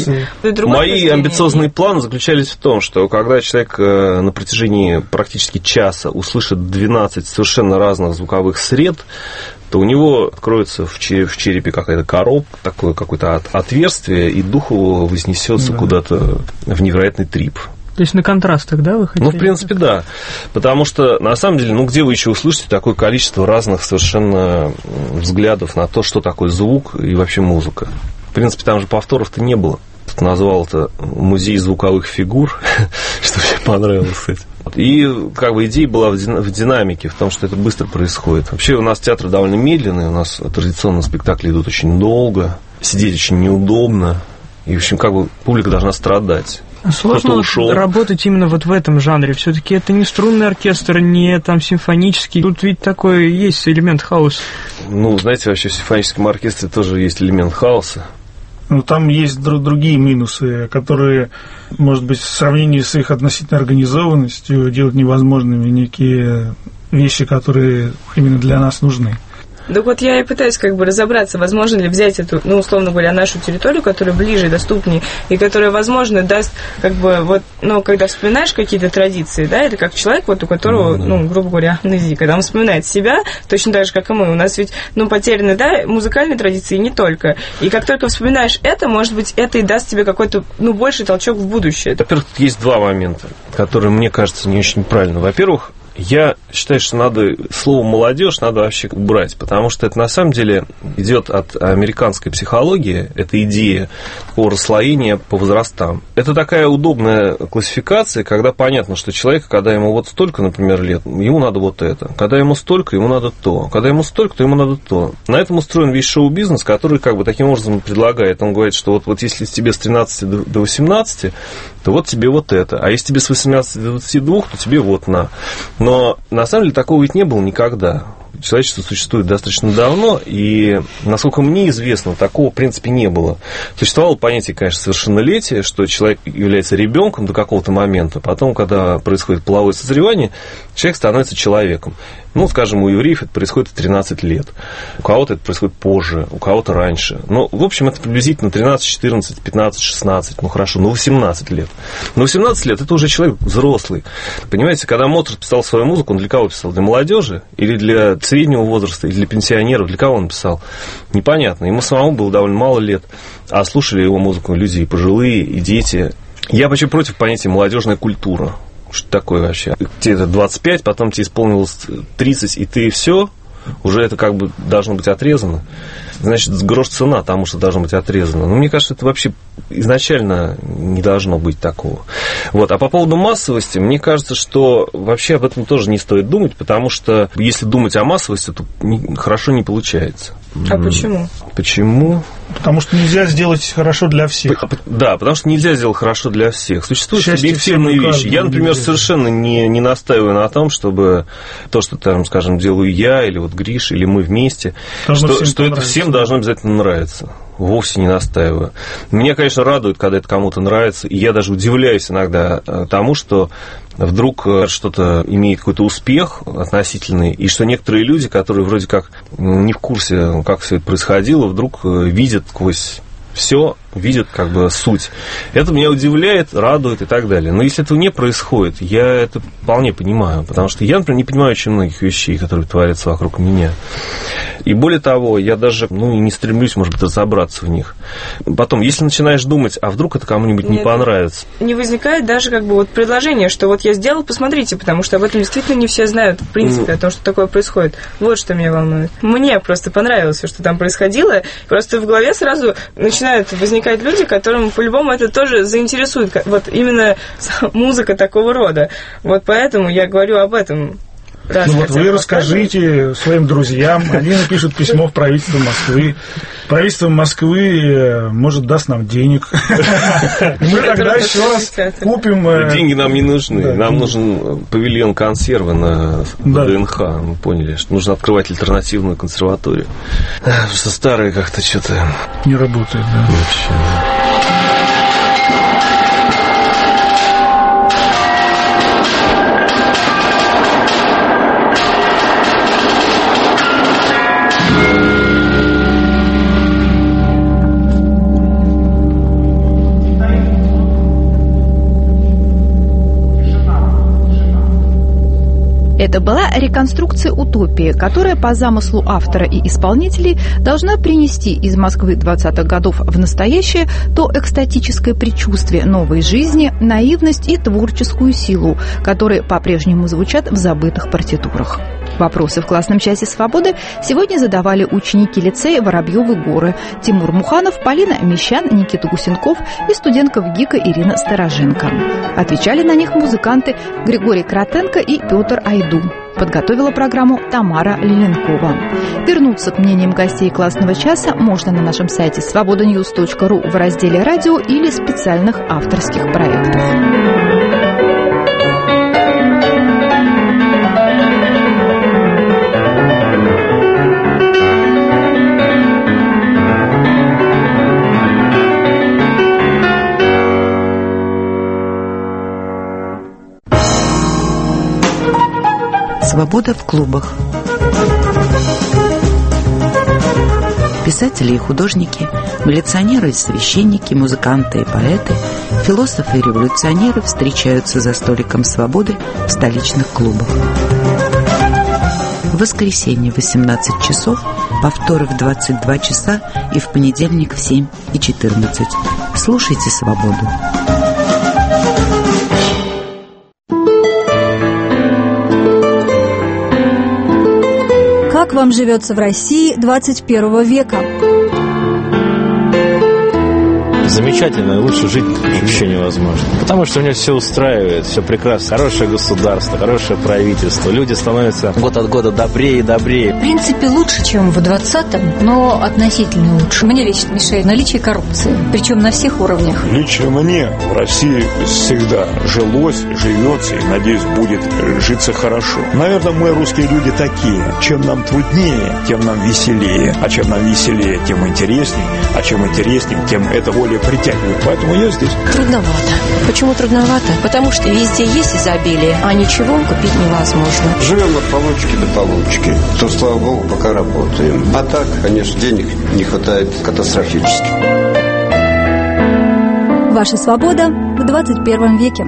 Мои амбициозные планы заключались в том, что когда человек на протяжении практически часа услышит 12 совершенно разных звуковых сред, то у него откроется в черепе какая-то коробка, такое какое-то отверстие, и дух его вознесется куда-то в невероятный трип.
То есть на контрастах, да, вы хотите?
Ну, в принципе, да. Потому что, на самом деле, где вы еще услышите такое количество разных совершенно взглядов на то, что такое звук и вообще музыка? В принципе, там же повторов-то не было. Назвал это музей звуковых фигур, что мне понравилось, кстати. И как бы идея была в динамике, в том, что это быстро происходит. Вообще у нас театр довольно медленный, у нас традиционно спектакли идут очень долго, сидеть очень неудобно, и, в общем, как бы публика должна страдать.
Сложно работать именно вот в этом жанре. Все-таки это не струнный оркестр, не там симфонический. Тут ведь такой есть элемент хаоса.
Ну, знаете, вообще в симфоническом оркестре тоже есть элемент хаоса.
Ну, там есть другие минусы, которые, может быть, в сравнении с их относительной организованностью делают невозможными некие вещи, которые именно для нас нужны.
Так вот я и пытаюсь как бы разобраться, возможно ли взять эту, ну, условно говоря, нашу территорию, которая ближе, доступнее, и которая, возможно, даст, как бы, вот, ну, когда вспоминаешь какие-то традиции, да, это как человек, вот, у которого, ну, грубо говоря, амнезия, когда он вспоминает себя, точно так же, как и мы, у нас ведь, ну, потеряны, да, музыкальные традиции, не только, и как только вспоминаешь это, может быть, это и даст тебе какой-то, ну, больший толчок в будущее.
Во-первых, есть два момента, которые, мне кажется, не очень правильно. Во-первых, я считаю, что надо слово «молодежь» надо вообще убрать, потому что это на самом деле идет от американской психологии, это идея такого расслоения по возрастам. Это такая удобная классификация, когда понятно, что человек, когда ему вот столько, например, лет, ему надо вот это, когда ему столько, ему надо то, когда ему столько, то ему надо то. На этом устроен весь шоу-бизнес, который как бы таким образом предлагает. Он говорит, что вот если тебе с 13 до 18, то вот тебе вот это, а если тебе с 18 до 22, то тебе вот на. Но на самом деле такого ведь не было никогда. Человечество существует достаточно давно, и, насколько мне известно, такого в принципе не было. Существовало понятие, конечно, совершеннолетия, что человек является ребенком до какого-то момента, потом, когда происходит половое созревание, человек становится человеком. Ну, скажем, у евреев это происходит в 13 лет. У кого-то это происходит позже, у кого-то раньше. Ну, в общем, это приблизительно 13, 14, 15, 16, ну хорошо, 18 лет. Но 18 лет это уже человек взрослый. Понимаете, когда Моцарт писал свою музыку, он для кого писал? Для молодежи или для среднего возраста, или для пенсионеров? Для кого он писал? Непонятно. Ему самому было довольно мало лет, а слушали его музыку люди и пожилые, и дети. Я вообще против понятия «молодежная культура». Что такое вообще? Тебе это 25, потом тебе исполнилось 30, и ты все, уже это как бы должно быть отрезано. Значит, грош цена тому, что должно быть отрезано. Но мне кажется, это вообще изначально не должно быть такого. Вот. А по поводу массовости, мне кажется, что вообще об этом тоже не стоит думать, потому что если думать о массовости, то хорошо не получается.
А почему?
Почему?
Потому что нельзя сделать хорошо для всех.
Да, потому что нельзя сделать хорошо для всех. Существуют субъективные вещи. Я, например, совершенно не настаиваю на том, чтобы то, что, там, скажем, делаю я, или вот Гриша, или мы вместе, что это всем должно обязательно нравиться. Вовсе не настаиваю. Меня, конечно, радует, когда это кому-то нравится, и я даже удивляюсь иногда тому, что вдруг что-то имеет какой-то успех относительный, и что некоторые люди, которые вроде как не в курсе, как все это происходило, вдруг видят сквозь все, видят как бы суть. Это меня удивляет, радует и так далее. Но если этого не происходит, я это вполне понимаю, потому что я, например, не понимаю очень многих вещей, которые творятся вокруг меня. И более того, я даже не стремлюсь, может быть, разобраться в них. Потом, если начинаешь думать, а вдруг это кому-нибудь не понравится?
Не возникает даже как бы вот предложение, что вот я сделал, посмотрите, потому что об этом действительно не все знают, в принципе, о том, что такое происходит. Вот что меня волнует. Мне просто понравилось все, что там происходило. Просто в голове сразу начинают возникать люди, которым по-любому это тоже заинтересует. Вот именно музыка такого рода. Вот поэтому я говорю об этом.
Вы расскажите своим друзьям, они напишут письмо в правительство Москвы. Правительство Москвы, может, даст нам денег. Мы тогда еще раз купим...
Деньги нам не нужны. Нам нужен павильон консервы на ВДНХ. Мы поняли, что нужно открывать альтернативную консерваторию. Потому что старые как-то что-то...
Не работает, да.
Вообще.
Это была реконструкция утопии, которая по замыслу автора и исполнителей должна принести из Москвы 20-х годов в настоящее то экстатическое предчувствие новой жизни, наивность и творческую силу, которые по-прежнему звучат в забытых партитурах. Вопросы в классном часе «Свободы» сегодня задавали ученики лицея Воробьевы горы Тимур Муханов, Полина Мещан, Никита Гусенков и студентка ВГИКа Ирина Староженко. Отвечали на них музыканты Григорий Кротенко и Петр Айду. Подготовила программу Тамара Лиленкова. Вернуться к мнениям гостей классного часа можно на нашем сайте svobodanews.ru в разделе «Радио» или специальных авторских проектов.
Свобода в клубах. Писатели и художники, милиционеры и священники, музыканты и поэты, философы и революционеры встречаются за столиком свободы в столичных клубах. В воскресенье в 18 часов, повторы в 22 часа и в понедельник в 7 и 14. Слушайте «Свободу».
Как вам живется в России 21 века?
Замечательно, лучше жить еще невозможно. Потому что у меня все устраивает, все прекрасно. Хорошее государство, хорошее правительство. Люди становятся год от года добрее и добрее.
В принципе, лучше, чем в 20-м, но относительно лучше. Мне лично мешает наличие коррупции, причем на всех уровнях.
Лично мне в России всегда жилось, живется и, надеюсь, будет житься хорошо. Наверное, мы, русские люди, такие. Чем нам труднее, тем нам веселее. А чем нам веселее, тем интереснее. А чем интереснее, тем это более притягивает. Поэтому я здесь.
Трудновато. Почему трудновато? Потому что везде есть изобилие, а ничего купить невозможно.
Живем от получки до получки. То, слава богу, пока работаем. А так, конечно, денег не хватает катастрофически.
Ваша свобода в 21 веке.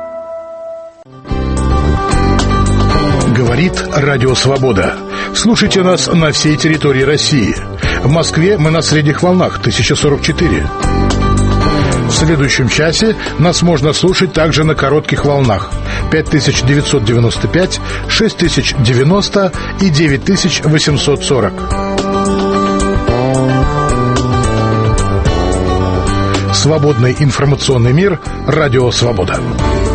Говорит Радио Свобода. Слушайте нас на всей территории России. В Москве мы на средних волнах 1044. В следующем часе нас можно слушать также на коротких волнах 5995, 6090 и 9840. Свободный информационный мир. Радио Свобода.